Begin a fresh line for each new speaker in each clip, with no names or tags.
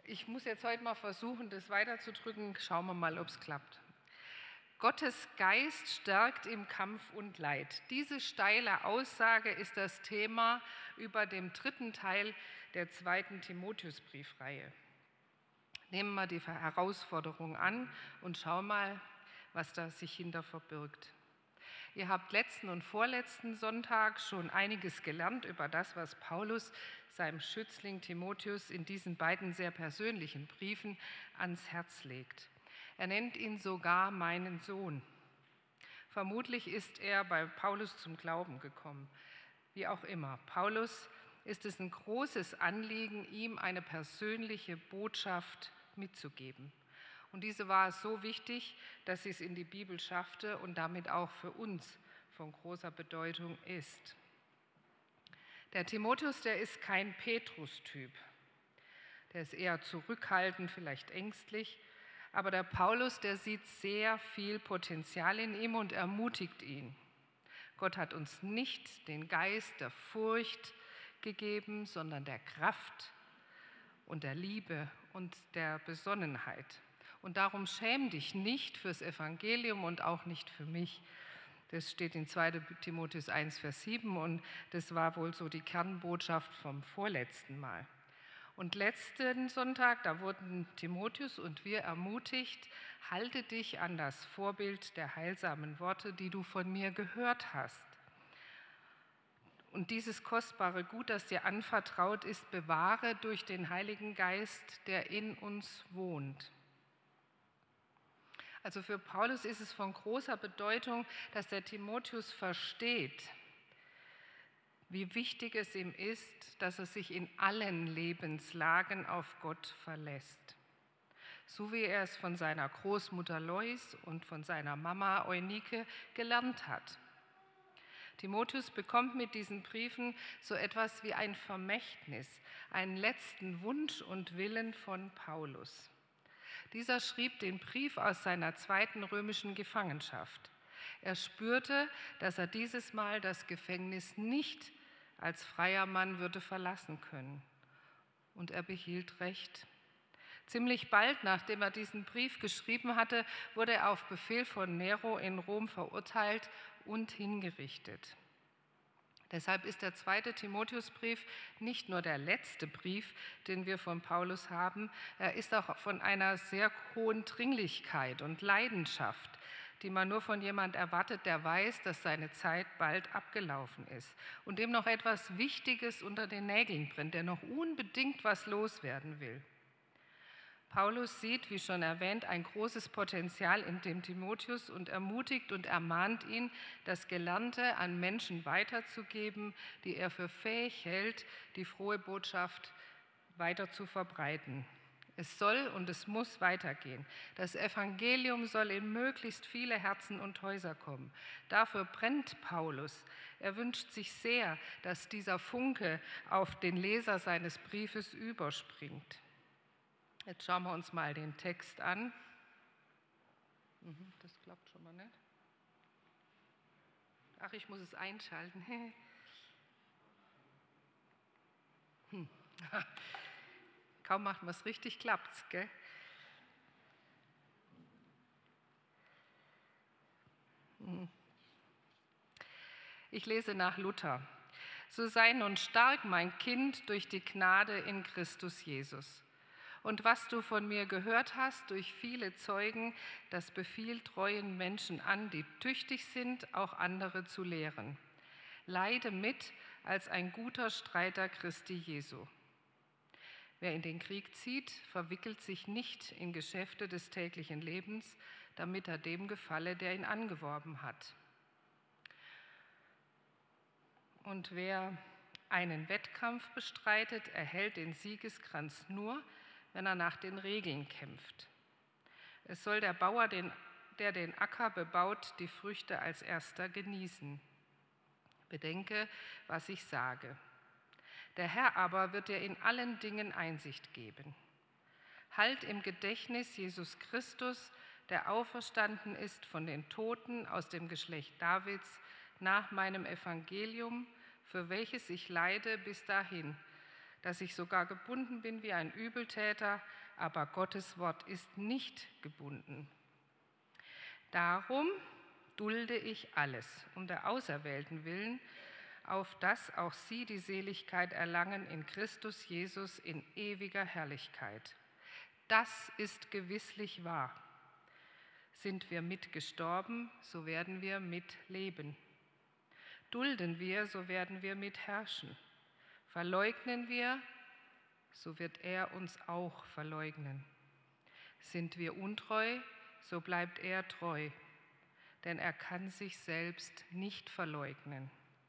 Ich muss jetzt heute mal versuchen, das weiterzudrücken. Schauen wir mal, ob es klappt. Gottes Geist stärkt im Kampf und Leid. Diese steile Aussage ist das Thema über dem 3. Teil der 2. Timotheusbriefreihe. Nehmen wir die Herausforderung an und schauen mal, was da sich hinter verbirgt. Ihr habt letzten und vorletzten Sonntag schon einiges gelernt über das, was Paulus seinem Schützling Timotheus in diesen beiden sehr persönlichen Briefen ans Herz legt. Er nennt ihn sogar meinen Sohn. Vermutlich ist er bei Paulus zum Glauben gekommen. Wie auch immer, Paulus ist es ein großes Anliegen, ihm eine persönliche Botschaft mitzugeben. Und diese war so wichtig, dass sie es in die Bibel schaffte und damit auch für uns von großer Bedeutung ist. Der Timotheus, der ist kein Petrus-Typ. Der ist eher zurückhaltend, vielleicht ängstlich. Aber der Paulus, der sieht sehr viel Potenzial in ihm und ermutigt ihn. Gott hat uns nicht den Geist der Furcht gegeben, sondern der Kraft und der Liebe und der Besonnenheit. Und darum schäm dich nicht fürs Evangelium und auch nicht für mich. Das steht in 2. Timotheus 1, Vers 7 und das war wohl so die Kernbotschaft vom vorletzten Mal. Und letzten Sonntag, da wurden Timotheus und wir ermutigt, halte dich an das Vorbild der heilsamen Worte, die du von mir gehört hast. Und dieses kostbare Gut, das dir anvertraut ist, bewahre durch den Heiligen Geist, der in uns wohnt. Also für Paulus ist es von großer Bedeutung, dass der Timotheus versteht, wie wichtig es ihm ist, dass er sich in allen Lebenslagen auf Gott verlässt. So wie er es von seiner Großmutter Lois und von seiner Mama Eunike gelernt hat. Timotheus bekommt mit diesen Briefen so etwas wie ein Vermächtnis, einen letzten Wunsch und Willen von Paulus. Dieser schrieb den Brief aus seiner 2. römischen Gefangenschaft. Er spürte, dass er dieses Mal das Gefängnis nicht als freier Mann würde verlassen können. Und er behielt Recht. Ziemlich bald, nachdem er diesen Brief geschrieben hatte, wurde er auf Befehl von Nero in Rom verurteilt und hingerichtet. Deshalb ist der 2. Timotheusbrief nicht nur der letzte Brief, den wir von Paulus haben, er ist auch von einer sehr hohen Dringlichkeit und Leidenschaft, die man nur von jemand erwartet, der weiß, dass seine Zeit bald abgelaufen ist und dem noch etwas Wichtiges unter den Nägeln brennt, der noch unbedingt was loswerden will. Paulus sieht, wie schon erwähnt, ein großes Potenzial in dem Timotheus und ermutigt und ermahnt ihn, das Gelernte an Menschen weiterzugeben, die er für fähig hält, die frohe Botschaft weiter zu verbreiten. Es soll und es muss weitergehen. Das Evangelium soll in möglichst viele Herzen und Häuser kommen. Dafür brennt Paulus. Er wünscht sich sehr, dass dieser Funke auf den Leser seines Briefes überspringt. Jetzt schauen wir uns mal den Text an. Das klappt schon mal nicht. Ach, ich muss es einschalten. Kaum macht man es richtig, klappt's, gell? Ich lese nach Luther. So sei nun stark, mein Kind, durch die Gnade in Christus Jesus. Und was du von mir gehört hast durch viele Zeugen, das befiehl treuen Menschen an, die tüchtig sind, auch andere zu lehren. Leide mit als ein guter Streiter Christi Jesu. Wer in den Krieg zieht, verwickelt sich nicht in Geschäfte des täglichen Lebens, damit er dem gefalle, der ihn angeworben hat. Und wer einen Wettkampf bestreitet, erhält den Siegeskranz nur, wenn er nach den Regeln kämpft. Es soll der Bauer, der den Acker bebaut, die Früchte als erster genießen. Bedenke, was ich sage. Der Herr aber wird dir in allen Dingen Einsicht geben. Halt im Gedächtnis Jesus Christus, der auferstanden ist von den Toten aus dem Geschlecht Davids, nach meinem Evangelium, für welches ich leide bis dahin, dass ich sogar gebunden bin wie ein Übeltäter, aber Gottes Wort ist nicht gebunden. Darum dulde ich alles um der Auserwählten willen, auf dass auch sie die Seligkeit erlangen in Christus Jesus in ewiger Herrlichkeit. Das ist gewisslich wahr. Sind wir mitgestorben, so werden wir mitleben. Dulden wir, so werden wir mitherrschen. Verleugnen wir, so wird er uns auch verleugnen. Sind wir untreu, so bleibt er treu, denn er kann sich selbst nicht verleugnen.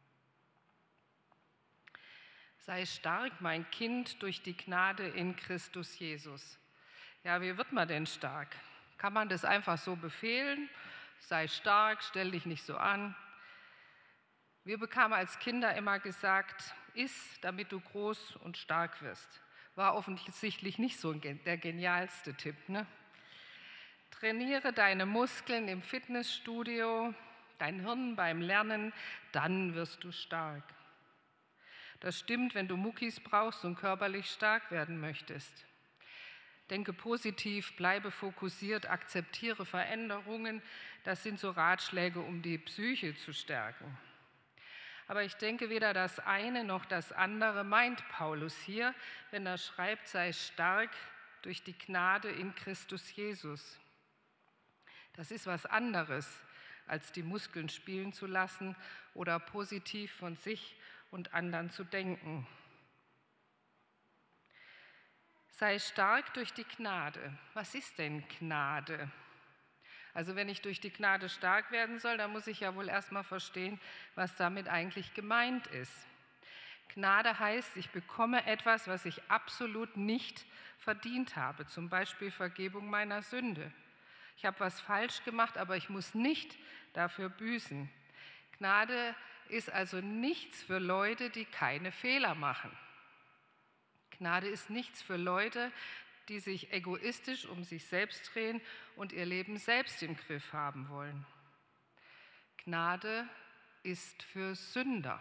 Sei stark, mein Kind, durch die Gnade in Christus Jesus. Ja, wie wird man denn stark? Kann man das einfach so befehlen? Sei stark, stell dich nicht so an. Wir bekamen als Kinder immer gesagt, iss, damit du groß und stark wirst. War offensichtlich nicht so der genialste Tipp, ne? Trainiere deine Muskeln im Fitnessstudio, dein Hirn beim Lernen, dann wirst du stark. Das stimmt, wenn du Muckis brauchst und körperlich stark werden möchtest. Denke positiv, bleibe fokussiert, akzeptiere Veränderungen. Das sind so Ratschläge, um die Psyche zu stärken. Aber ich denke, weder das eine noch das andere meint Paulus hier, wenn er schreibt, sei stark durch die Gnade in Christus Jesus. Das ist was anderes, als die Muskeln spielen zu lassen oder positiv von sich und anderen zu denken. Sei stark durch die Gnade. Was ist denn Gnade? Also wenn ich durch die Gnade stark werden soll, dann muss ich ja wohl erstmal verstehen, was damit eigentlich gemeint ist. Gnade heißt, ich bekomme etwas, was ich absolut nicht verdient habe, zum Beispiel Vergebung meiner Sünde. Ich habe was falsch gemacht, aber ich muss nicht dafür büßen. Gnade ist also nichts für Leute, die keine Fehler machen. Gnade ist nichts für Leute, die sich egoistisch um sich selbst drehen und ihr Leben selbst im Griff haben wollen. Gnade ist für Sünder.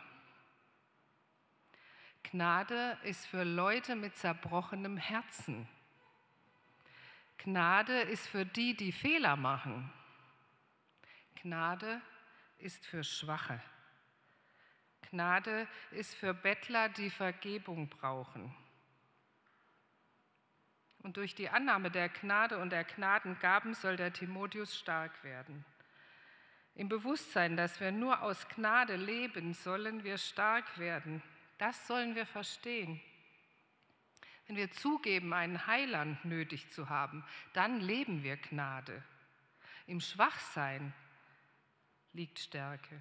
Gnade ist für Leute mit zerbrochenem Herzen. Gnade ist für die, die Fehler machen. Gnade ist für Schwache. Gnade ist für Bettler, die Vergebung brauchen. Und durch die Annahme der Gnade und der Gnadengaben soll der Timotheus stark werden. Im Bewusstsein, dass wir nur aus Gnade leben, sollen wir stark werden. Das sollen wir verstehen. Wenn wir zugeben, einen Heiland nötig zu haben, dann leben wir Gnade. Im Schwachsein liegt Stärke.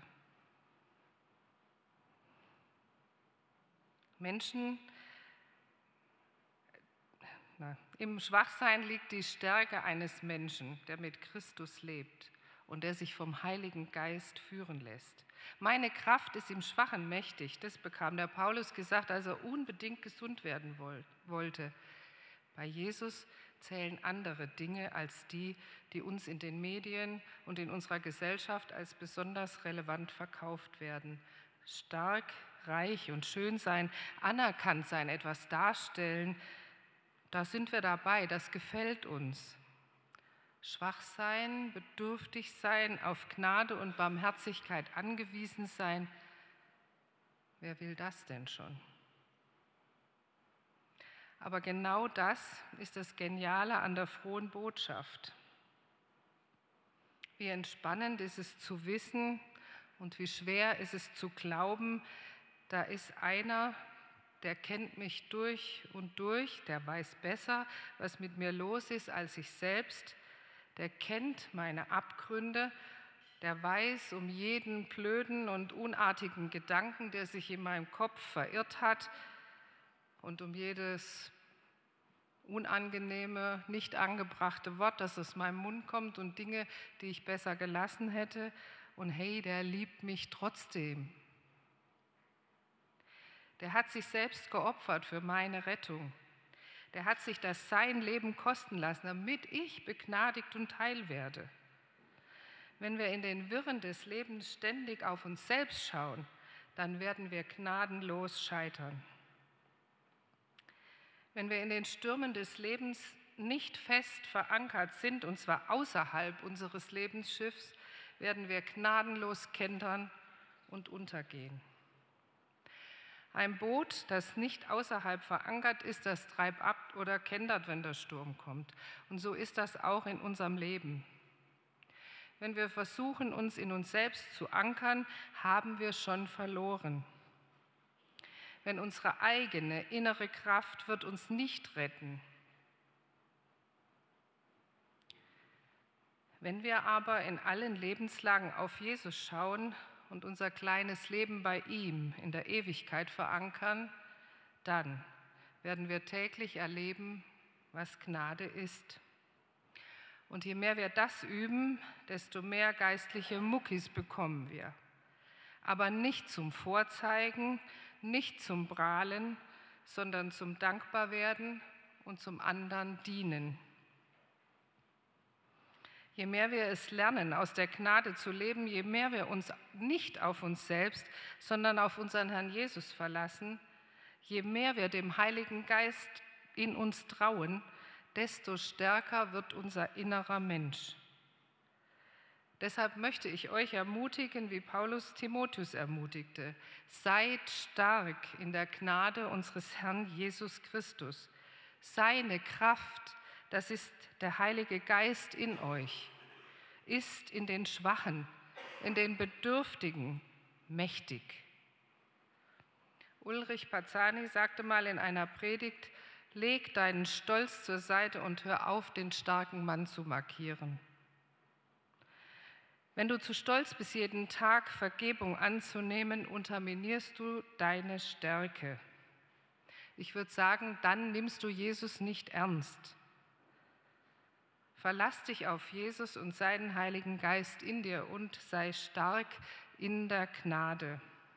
Im Schwachsein liegt die Stärke eines Menschen, der mit Christus lebt und der sich vom Heiligen Geist führen lässt. Meine Kraft ist im Schwachen mächtig, das bekam der Paulus gesagt, als er unbedingt gesund werden wollte. Bei Jesus zählen andere Dinge als die, die uns in den Medien und in unserer Gesellschaft als besonders relevant verkauft werden. Stark, reich und schön sein, anerkannt sein, etwas darstellen, da sind wir dabei, das gefällt uns. Schwach sein, bedürftig sein, auf Gnade und Barmherzigkeit angewiesen sein, wer will das denn schon? Aber genau das ist das Geniale an der frohen Botschaft. Wie entspannend ist es zu wissen und wie schwer ist es zu glauben, da ist einer, der kennt mich durch und durch, der weiß besser, was mit mir los ist als ich selbst, der kennt meine Abgründe, der weiß um jeden blöden und unartigen Gedanken, der sich in meinem Kopf verirrt hat und um jedes unangenehme, nicht angebrachte Wort, das aus meinem Mund kommt und Dinge, die ich besser gelassen hätte. Und hey, der liebt mich trotzdem. Der hat sich selbst geopfert für meine Rettung. Der hat sich das sein Leben kosten lassen, damit ich begnadigt und heil werde. Wenn wir in den Wirren des Lebens ständig auf uns selbst schauen, dann werden wir gnadenlos scheitern. Wenn wir in den Stürmen des Lebens nicht fest verankert sind, und zwar außerhalb unseres Lebensschiffs, werden wir gnadenlos kentern und untergehen. Ein Boot, das nicht außerhalb verankert ist, das treibt ab oder kentert, wenn der Sturm kommt. Und so ist das auch in unserem Leben. Wenn wir versuchen, uns in uns selbst zu ankern, haben wir schon verloren. Wenn unsere eigene innere Kraft wird uns nicht retten. Wenn wir aber in allen Lebenslagen auf Jesus schauen und unser kleines Leben bei ihm in der Ewigkeit verankern, dann werden wir täglich erleben, was Gnade ist. Und je mehr wir das üben, desto mehr geistliche Muckis bekommen wir. Aber nicht zum Vorzeigen, nicht zum Prahlen, sondern zum Dankbarwerden und zum anderen dienen. Je mehr wir es lernen, aus der Gnade zu leben, je mehr wir uns nicht auf uns selbst, sondern auf unseren Herrn Jesus verlassen, je mehr wir dem Heiligen Geist in uns trauen, desto stärker wird unser innerer Mensch. Deshalb möchte ich euch ermutigen, wie Paulus Timotheus ermutigte: Seid stark in der Gnade unseres Herrn Jesus Christus. Seine Kraft, das ist der Heilige Geist in euch, ist in den Schwachen, in den Bedürftigen mächtig. Ulrich Pazzani sagte mal in einer Predigt: Leg deinen Stolz zur Seite und hör auf, den starken Mann zu markieren. Wenn du zu stolz bist, jeden Tag Vergebung anzunehmen, unterminierst du deine Stärke. Ich würde sagen, dann nimmst du Jesus nicht ernst. Verlass dich auf Jesus und seinen Heiligen Geist in dir und sei stark in der Gnade.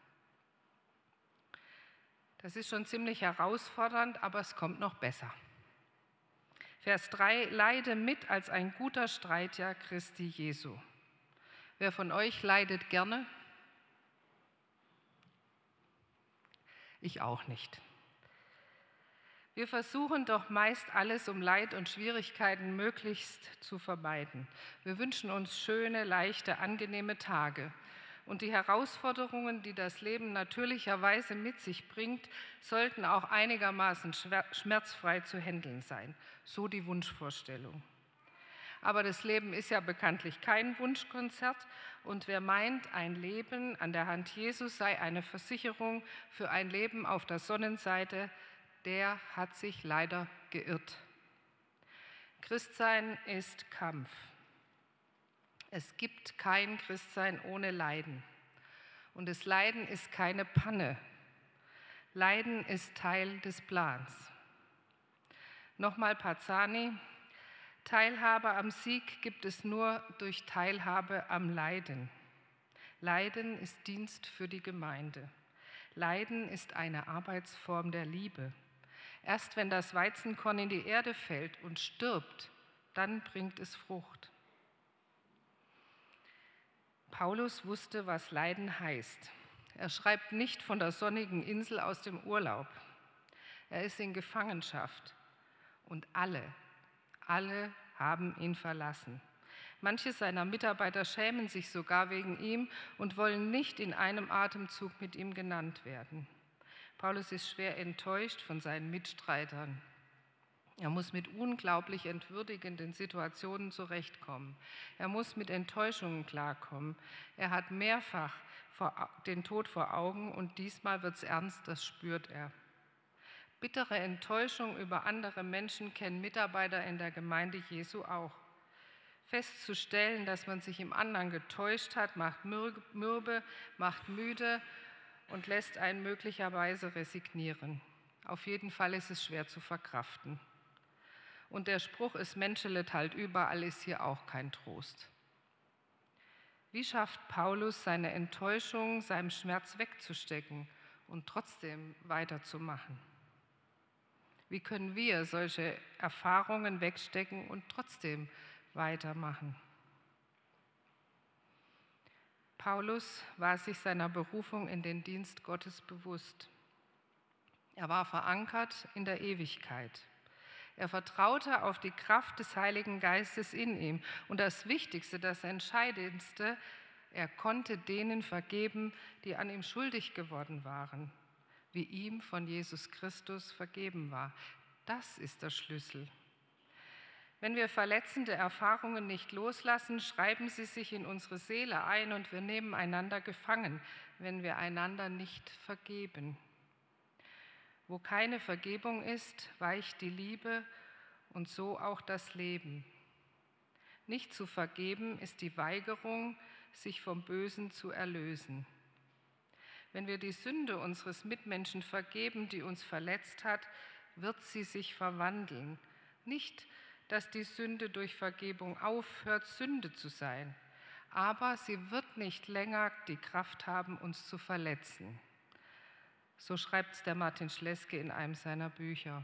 Das ist schon ziemlich herausfordernd, aber es kommt noch besser. Vers 3: Leide mit als ein guter Streiter Christi Jesu. Wer von euch leidet gerne? Ich auch nicht. Wir versuchen doch meist alles, um Leid und Schwierigkeiten möglichst zu vermeiden. Wir wünschen uns schöne, leichte, angenehme Tage. Und die Herausforderungen, die das Leben natürlicherweise mit sich bringt, sollten auch einigermaßen schmerzfrei zu handeln sein. So die Wunschvorstellung. Aber das Leben ist ja bekanntlich kein Wunschkonzert, und wer meint, ein Leben an der Hand Jesus sei eine Versicherung für ein Leben auf der Sonnenseite, der hat sich leider geirrt. Christsein ist Kampf. Es gibt kein Christsein ohne Leiden. Und das Leiden ist keine Panne. Leiden ist Teil des Plans. Nochmal Pazzani: Teilhabe am Sieg gibt es nur durch Teilhabe am Leiden. Leiden ist Dienst für die Gemeinde. Leiden ist eine Arbeitsform der Liebe. Erst wenn das Weizenkorn in die Erde fällt und stirbt, dann bringt es Frucht. Paulus wusste, was Leiden heißt. Er schreibt nicht von der sonnigen Insel aus dem Urlaub. Er ist in Gefangenschaft und alle haben ihn verlassen. Manche seiner Mitarbeiter schämen sich sogar wegen ihm und wollen nicht in einem Atemzug mit ihm genannt werden. Paulus ist schwer enttäuscht von seinen Mitstreitern. Er muss mit unglaublich entwürdigenden Situationen zurechtkommen. Er muss mit Enttäuschungen klarkommen. Er hat mehrfach den Tod vor Augen und diesmal wird es ernst, das spürt er. Bittere Enttäuschung über andere Menschen kennen Mitarbeiter in der Gemeinde Jesu auch. Festzustellen, dass man sich im anderen getäuscht hat, macht mürbe, macht müde und lässt einen möglicherweise resignieren. Auf jeden Fall ist es schwer zu verkraften. Und der Spruch, es menschelet halt überall, ist hier auch kein Trost. Wie schafft Paulus, seine Enttäuschung, seinem Schmerz wegzustecken und trotzdem weiterzumachen? Wie können wir solche Erfahrungen wegstecken und trotzdem weitermachen? Paulus war sich seiner Berufung in den Dienst Gottes bewusst. Er war verankert in der Ewigkeit. Er vertraute auf die Kraft des Heiligen Geistes in ihm. Und das Wichtigste, das Entscheidendste, er konnte denen vergeben, die an ihm schuldig geworden waren, wie ihm von Jesus Christus vergeben war. Das ist der Schlüssel. Wenn wir verletzende Erfahrungen nicht loslassen, schreiben sie sich in unsere Seele ein und wir nehmen einander gefangen, wenn wir einander nicht vergeben. Wo keine Vergebung ist, weicht die Liebe und so auch das Leben. Nicht zu vergeben ist die Weigerung, sich vom Bösen zu erlösen. Wenn wir die Sünde unseres Mitmenschen vergeben, die uns verletzt hat, wird sie sich verwandeln. Nicht, dass die Sünde durch Vergebung aufhört, Sünde zu sein, aber sie wird nicht länger die Kraft haben, uns zu verletzen. So schreibt es der Martin Schleske in einem seiner Bücher.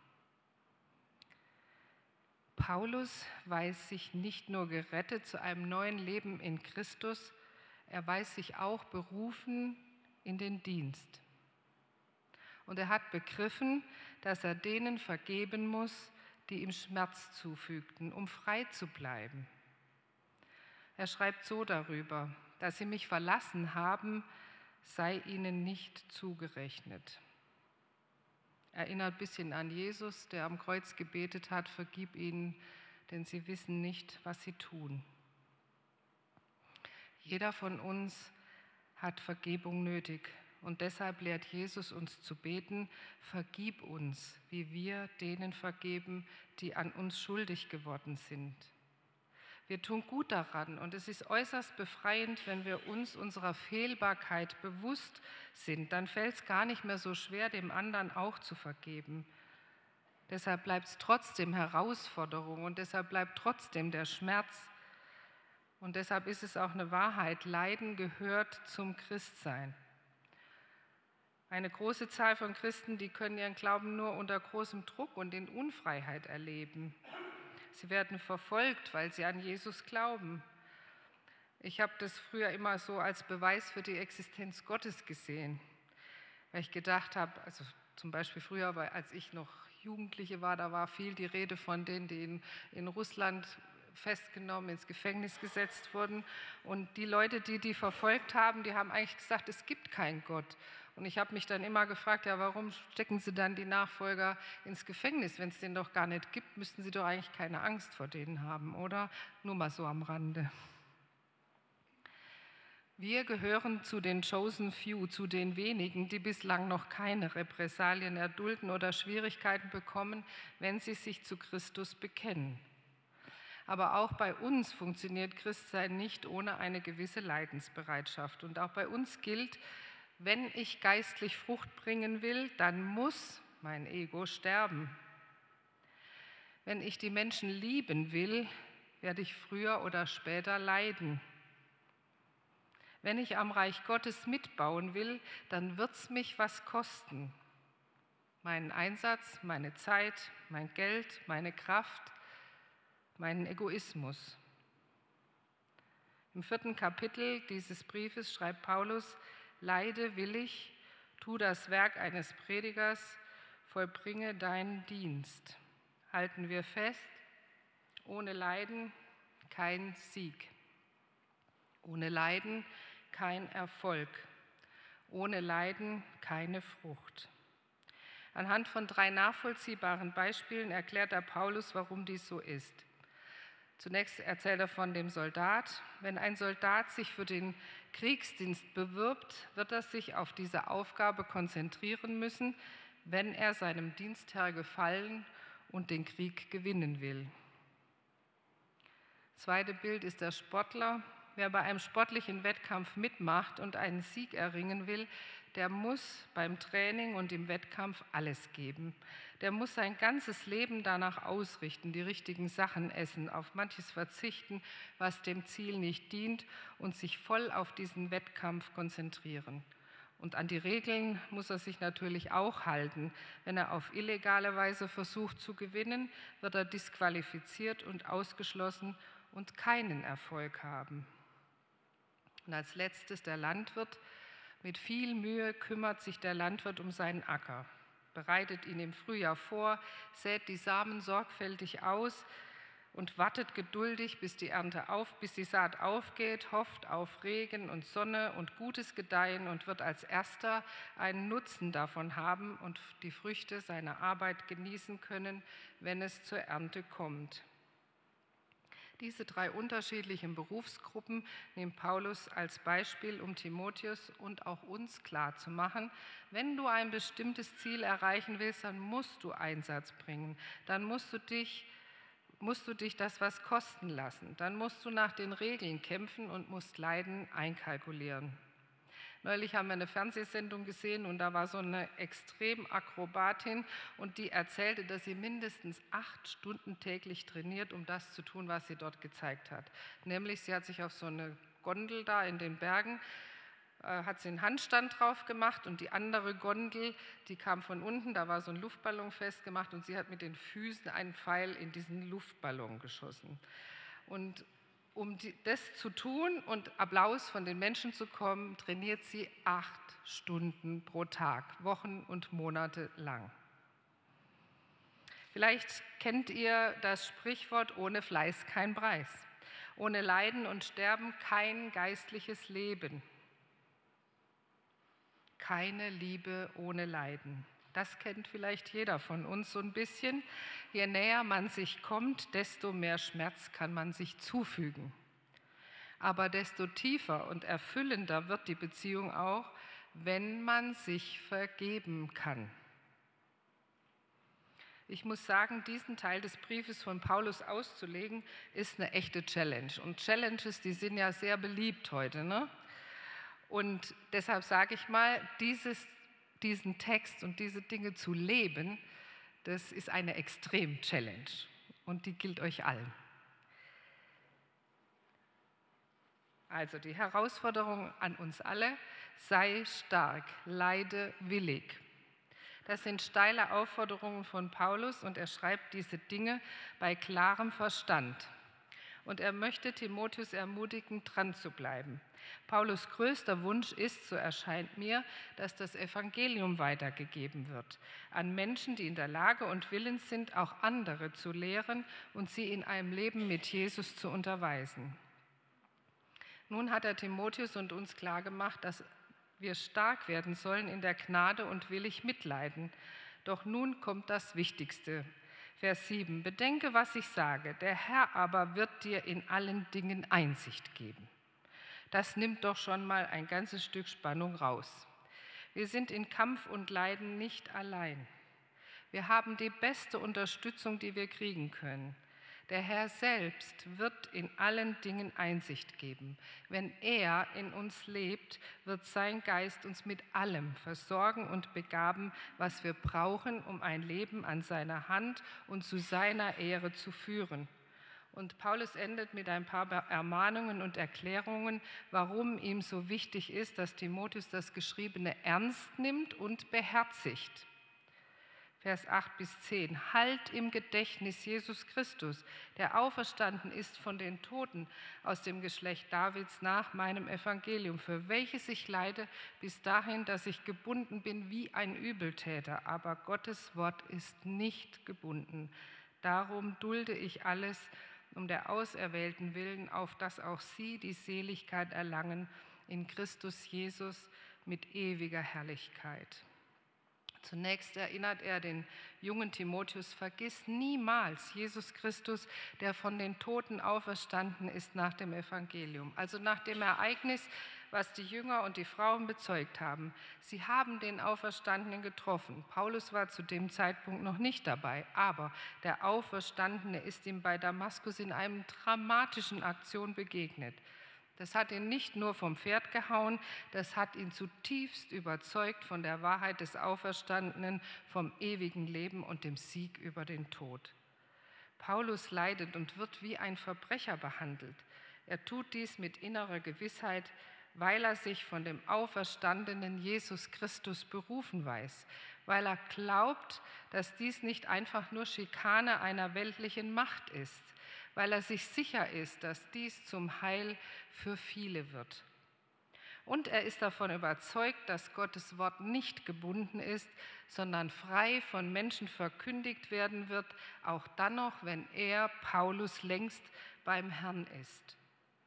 Paulus weiß sich nicht nur gerettet zu einem neuen Leben in Christus, er weiß sich auch berufen in den Dienst. Und er hat begriffen, dass er denen vergeben muss, die ihm Schmerz zufügten, um frei zu bleiben. Er schreibt so darüber: Dass sie mich verlassen haben, sei ihnen nicht zugerechnet. Erinnert ein bisschen an Jesus, der am Kreuz gebetet hat: Vergib ihnen, denn sie wissen nicht, was sie tun. Jeder von uns hat Vergebung nötig. Und deshalb lehrt Jesus uns zu beten: Vergib uns, wie wir denen vergeben, die an uns schuldig geworden sind. Wir tun gut daran und es ist äußerst befreiend, wenn wir uns unserer Fehlbarkeit bewusst sind. Dann fällt es gar nicht mehr so schwer, dem anderen auch zu vergeben. Deshalb bleibt es trotzdem Herausforderung und deshalb bleibt trotzdem der Schmerz. Und deshalb ist es auch eine Wahrheit: Leiden gehört zum Christsein. Eine große Zahl von Christen, die können ihren Glauben nur unter großem Druck und in Unfreiheit erleben. Sie werden verfolgt, weil sie an Jesus glauben. Ich habe das früher immer so als Beweis für die Existenz Gottes gesehen, weil ich gedacht habe, also zum Beispiel früher, als ich noch Jugendliche war, da war viel die Rede von denen, die in Russland festgenommen, ins Gefängnis gesetzt wurden. Und die Leute, die verfolgt haben, die haben eigentlich gesagt, es gibt keinen Gott. Und ich habe mich dann immer gefragt, ja, warum stecken sie dann die Nachfolger ins Gefängnis? Wenn es den doch gar nicht gibt, müssten sie doch eigentlich keine Angst vor denen haben, oder? Nur mal so am Rande. Wir gehören zu den Chosen Few, zu den wenigen, die bislang noch keine Repressalien erdulden oder Schwierigkeiten bekommen, wenn sie sich zu Christus bekennen. Aber auch bei uns funktioniert Christsein nicht ohne eine gewisse Leidensbereitschaft. Und auch bei uns gilt: Wenn ich geistlich Frucht bringen will, dann muss mein Ego sterben. Wenn ich die Menschen lieben will, werde ich früher oder später leiden. Wenn ich am Reich Gottes mitbauen will, dann wird es mich was kosten. Meinen Einsatz, meine Zeit, mein Geld, meine Kraft, meinen Egoismus. Im 4. Kapitel dieses Briefes schreibt Paulus: Leide willig, tu das Werk eines Predigers, vollbringe deinen Dienst. Halten wir fest: Ohne Leiden kein Sieg. Ohne Leiden kein Erfolg. Ohne Leiden keine Frucht. Anhand von 3 nachvollziehbaren Beispielen erklärt der Paulus, warum dies so ist. Zunächst erzählt er von dem Soldat. Wenn ein Soldat sich für den Kriegsdienst bewirbt, wird er sich auf diese Aufgabe konzentrieren müssen, wenn er seinem Dienstherr gefallen und den Krieg gewinnen will. Das zweite Bild ist der Sportler. Wer bei einem sportlichen Wettkampf mitmacht und einen Sieg erringen will, der muss beim Training und im Wettkampf alles geben. Der muss sein ganzes Leben danach ausrichten, die richtigen Sachen essen, auf manches verzichten, was dem Ziel nicht dient, und sich voll auf diesen Wettkampf konzentrieren. Und an die Regeln muss er sich natürlich auch halten. Wenn er auf illegale Weise versucht zu gewinnen, wird er disqualifiziert und ausgeschlossen und keinen Erfolg haben. Und als letztes der Landwirt. Mit viel Mühe kümmert sich der Landwirt um seinen Acker. bereitet ihn im Frühjahr vor, sät die Samen sorgfältig aus und wartet geduldig, bis die Saat aufgeht, hofft auf Regen und Sonne und gutes Gedeihen und wird als Erster einen Nutzen davon haben und die Früchte seiner Arbeit genießen können, wenn es zur Ernte kommt. Diese 3 unterschiedlichen Berufsgruppen nimmt Paulus als Beispiel, um Timotheus und auch uns klarzumachen: Wenn du ein bestimmtes Ziel erreichen willst, dann musst du Einsatz bringen, dann musst du dich das was kosten lassen, dann musst du nach den Regeln kämpfen und musst Leiden einkalkulieren. Neulich haben wir eine Fernsehsendung gesehen und da war so eine Extremakrobatin und die erzählte, dass sie mindestens 8 Stunden täglich trainiert, um das zu tun, was sie dort gezeigt hat. Nämlich, sie hat sich auf so eine Gondel da in den Bergen, hat sie einen Handstand drauf gemacht und die andere Gondel, die kam von unten, da war so ein Luftballon festgemacht und sie hat mit den Füßen einen Pfeil in diesen Luftballon geschossen. Und um das zu tun und Applaus von den Menschen zu bekommen, trainiert sie 8 Stunden pro Tag, Wochen und Monate lang. Vielleicht kennt ihr das Sprichwort: Ohne Fleiß kein Preis. Ohne Leiden und Sterben kein geistliches Leben. Keine Liebe ohne Leiden. Das kennt vielleicht jeder von uns so ein bisschen. Je näher man sich kommt, desto mehr Schmerz kann man sich zufügen. Aber desto tiefer und erfüllender wird die Beziehung auch, wenn man sich vergeben kann. Ich muss sagen, diesen Teil des Briefes von Paulus auszulegen, ist eine echte Challenge. Und Challenges, die sind ja sehr beliebt heute, ne? Und deshalb sage ich mal, diesen Text und diese Dinge zu leben, das ist eine Extrem-Challenge und die gilt euch allen. Also die Herausforderung an uns alle: sei stark, leide willig. Das sind steile Aufforderungen von Paulus und er schreibt diese Dinge bei klarem Verstand. Und er möchte Timotheus ermutigen, dran zu bleiben. Paulus' größter Wunsch ist, so erscheint mir, dass das Evangelium weitergegeben wird an Menschen, die in der Lage und willens sind, auch andere zu lehren und sie in einem Leben mit Jesus zu unterweisen. Nun hat er Timotheus und uns klargemacht, dass wir stark werden sollen in der Gnade und willig mitleiden. Doch nun kommt das Wichtigste. Vers 7: Bedenke, was ich sage, der Herr aber wird dir in allen Dingen Einsicht geben. Das nimmt doch schon mal ein ganzes Stück Spannung raus. Wir sind in Kampf und Leiden nicht allein. Wir haben die beste Unterstützung, die wir kriegen können. Der Herr selbst wird in allen Dingen Einsicht geben. Wenn er in uns lebt, wird sein Geist uns mit allem versorgen und begaben, was wir brauchen, um ein Leben an seiner Hand und zu seiner Ehre zu führen. Und Paulus endet mit ein paar Ermahnungen und Erklärungen, warum ihm so wichtig ist, dass Timotheus das Geschriebene ernst nimmt und beherzigt. Vers 8 bis 10: Halt im Gedächtnis Jesus Christus, der auferstanden ist von den Toten aus dem Geschlecht Davids nach meinem Evangelium, für welches ich leide bis dahin, dass ich gebunden bin wie ein Übeltäter. Aber Gottes Wort ist nicht gebunden. Darum dulde ich alles um der Auserwählten willen, auf dass auch sie die Seligkeit erlangen in Christus Jesus mit ewiger Herrlichkeit. Zunächst erinnert er den jungen Timotheus: Vergiss niemals Jesus Christus, der von den Toten auferstanden ist nach dem Evangelium. Also nach dem Ereignis, was die Jünger und die Frauen bezeugt haben. Sie haben den Auferstandenen getroffen. Paulus war zu dem Zeitpunkt noch nicht dabei, aber der Auferstandene ist ihm bei Damaskus in einer dramatischen Aktion begegnet. Das hat ihn nicht nur vom Pferd gehauen, das hat ihn zutiefst überzeugt von der Wahrheit des Auferstandenen, vom ewigen Leben und dem Sieg über den Tod. Paulus leidet und wird wie ein Verbrecher behandelt. Er tut dies mit innerer Gewissheit, weil er sich von dem auferstandenen Jesus Christus berufen weiß, weil er glaubt, dass dies nicht einfach nur Schikane einer weltlichen Macht ist, weil er sich sicher ist, dass dies zum Heil für viele wird. Und er ist davon überzeugt, dass Gottes Wort nicht gebunden ist, sondern frei von Menschen verkündigt werden wird, auch dann noch, wenn er, Paulus, längst beim Herrn ist.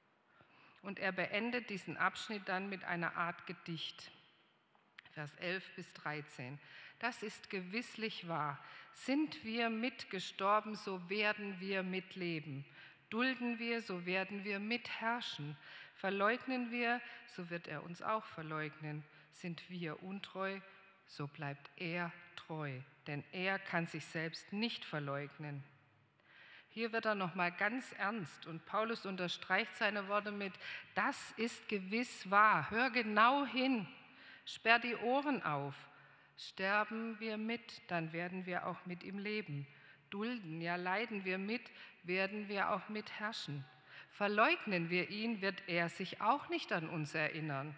Und er beendet diesen Abschnitt dann mit einer Art Gedicht. Vers 11 bis 13. Das ist gewisslich wahr. Sind wir mitgestorben, so werden wir mitleben. Dulden wir, so werden wir mitherrschen. Verleugnen wir, so wird er uns auch verleugnen. Sind wir untreu, so bleibt er treu, denn er kann sich selbst nicht verleugnen. Hier wird er nochmal ganz ernst und Paulus unterstreicht seine Worte mit: Das ist gewiss wahr, hör genau hin. Sperr die Ohren auf. Sterben wir mit, dann werden wir auch mit ihm leben. Dulden, ja leiden wir mit, werden wir auch mit herrschen. Verleugnen wir ihn, wird er sich auch nicht an uns erinnern.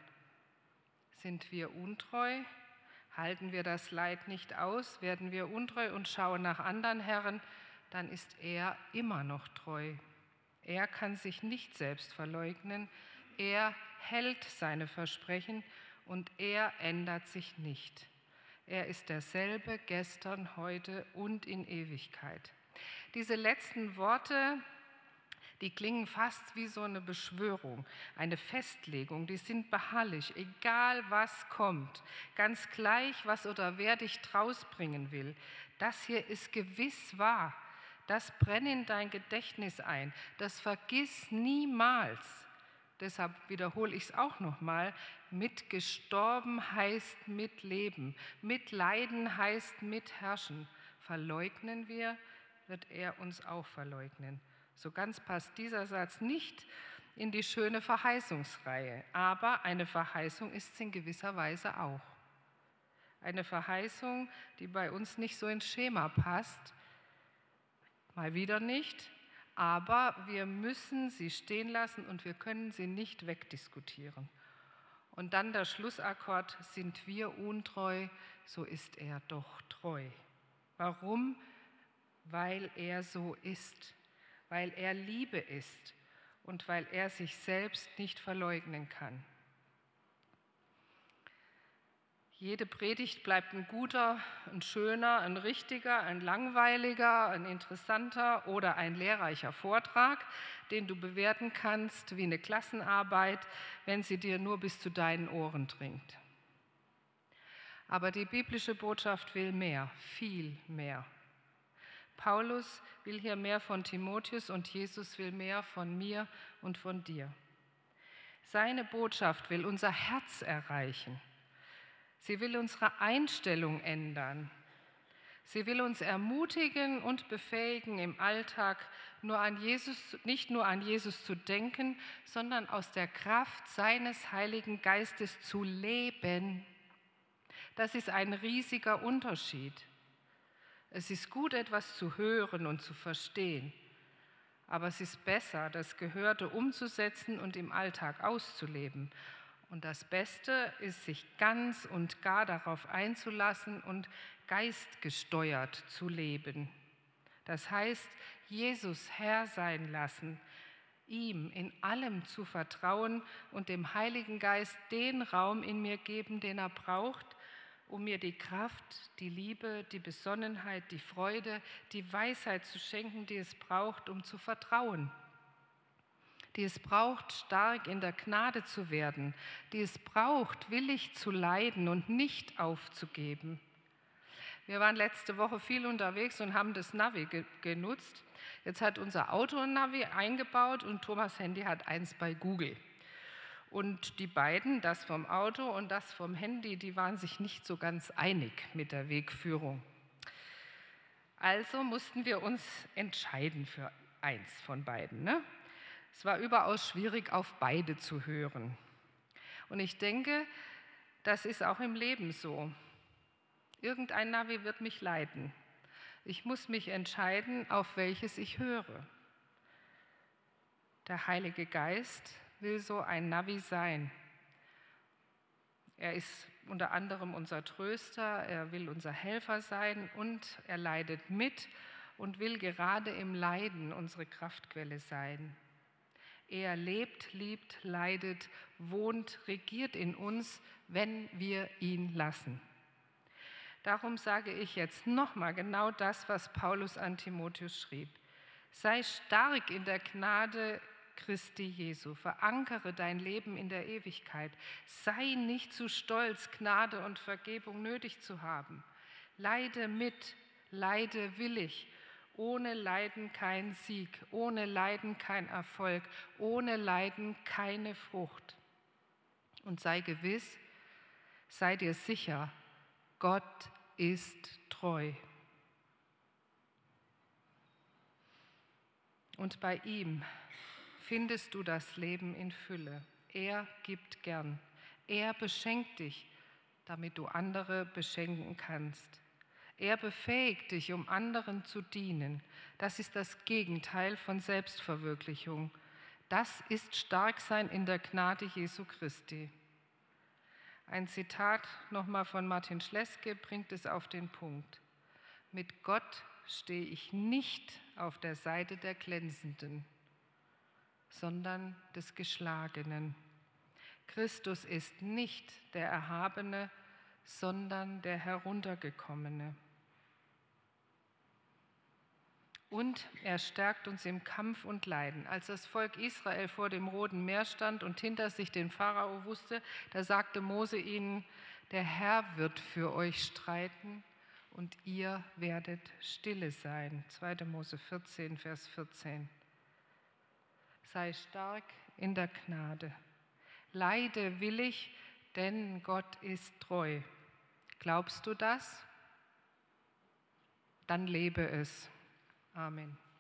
Sind wir untreu? Halten wir das Leid nicht aus? Werden wir untreu und schauen nach anderen Herren? Dann ist er immer noch treu. Er kann sich nicht selbst verleugnen. Er hält seine Versprechen und er ändert sich nicht. Er ist derselbe gestern, heute und in Ewigkeit. Diese letzten Worte, die klingen fast wie so eine Beschwörung, eine Festlegung. Die sind beharrlich, egal was kommt, ganz gleich, was oder wer dich draus bringen will. Das hier ist gewiss wahr. Das brenn in dein Gedächtnis ein. Das vergiss niemals. Deshalb wiederhole ich es auch nochmal. Mitgestorben heißt mitleben. Mitleiden heißt mitherrschen. Verleugnen wir, wird er uns auch verleugnen. So ganz passt dieser Satz nicht in die schöne Verheißungsreihe. Aber eine Verheißung ist es in gewisser Weise auch. Eine Verheißung, die bei uns nicht so ins Schema passt. Mal wieder nicht. Aber wir müssen sie stehen lassen und wir können sie nicht wegdiskutieren. Und dann der Schlussakkord: Sind wir untreu, so ist er doch treu. Warum? Weil er so ist, weil er Liebe ist und weil er sich selbst nicht verleugnen kann. Jede Predigt bleibt ein guter, ein schöner, ein richtiger, ein langweiliger, ein interessanter oder ein lehrreicher Vortrag, den du bewerten kannst wie eine Klassenarbeit, wenn sie dir nur bis zu deinen Ohren dringt. Aber die biblische Botschaft will mehr, viel mehr. Paulus will hier mehr von Timotheus und Jesus will mehr von mir und von dir. Seine Botschaft will unser Herz erreichen. Sie will unsere Einstellung ändern. Sie will uns ermutigen und befähigen, im Alltag nicht nur an Jesus zu denken, sondern aus der Kraft seines Heiligen Geistes zu leben. Das ist ein riesiger Unterschied. Es ist gut, etwas zu hören und zu verstehen, aber es ist besser, das Gehörte umzusetzen und im Alltag auszuleben. Und das Beste ist, sich ganz und gar darauf einzulassen und geistgesteuert zu leben. Das heißt, Jesus Herr sein lassen, ihm in allem zu vertrauen und dem Heiligen Geist den Raum in mir geben, den er braucht, um mir die Kraft, die Liebe, die Besonnenheit, die Freude, die Weisheit zu schenken, die es braucht, um zu vertrauen. Die es braucht, stark in der Gnade zu werden, die es braucht, willig zu leiden und nicht aufzugeben. Wir waren letzte Woche viel unterwegs und haben das Navi genutzt. Jetzt hat unser Auto ein Navi eingebaut und Thomas' Handy hat eins bei Google. Und die beiden, das vom Auto und das vom Handy, die waren sich nicht so ganz einig mit der Wegführung. Also mussten wir uns entscheiden für eins von beiden, ne? Es war überaus schwierig, auf beide zu hören. Und ich denke, das ist auch im Leben so. Irgendein Navi wird mich leiten. Ich muss mich entscheiden, auf welches ich höre. Der Heilige Geist will so ein Navi sein. Er ist unter anderem unser Tröster, er will unser Helfer sein und er leidet mit und will gerade im Leiden unsere Kraftquelle sein. Er lebt, liebt, leidet, wohnt, regiert in uns, wenn wir ihn lassen. Darum sage ich jetzt nochmal genau das, was Paulus an Timotheus schrieb. Sei stark in der Gnade Christi Jesu, verankere dein Leben in der Ewigkeit. Sei nicht zu stolz, Gnade und Vergebung nötig zu haben. Leide mit, leide willig. Ohne Leiden kein Sieg, ohne Leiden kein Erfolg, ohne Leiden keine Frucht. Und sei gewiss, sei dir sicher, Gott ist treu. Und bei ihm findest du das Leben in Fülle. Er gibt gern. Er beschenkt dich, damit du andere beschenken kannst. Er befähigt dich, um anderen zu dienen. Das ist das Gegenteil von Selbstverwirklichung. Das ist Starksein in der Gnade Jesu Christi. Ein Zitat nochmal von Martin Schleske bringt es auf den Punkt. Mit Gott stehe ich nicht auf der Seite der Glänzenden, sondern des Geschlagenen. Christus ist nicht der Erhabene, sondern der Heruntergekommene. Und er stärkt uns im Kampf und Leiden. Als das Volk Israel vor dem Roten Meer stand und hinter sich den Pharao wusste, da sagte Mose ihnen, der Herr wird für euch streiten und ihr werdet stille sein. 2. Mose 14, Vers 14. Sei stark in der Gnade. Leide willig, denn Gott ist treu. Glaubst du das? Dann lebe es. Amen.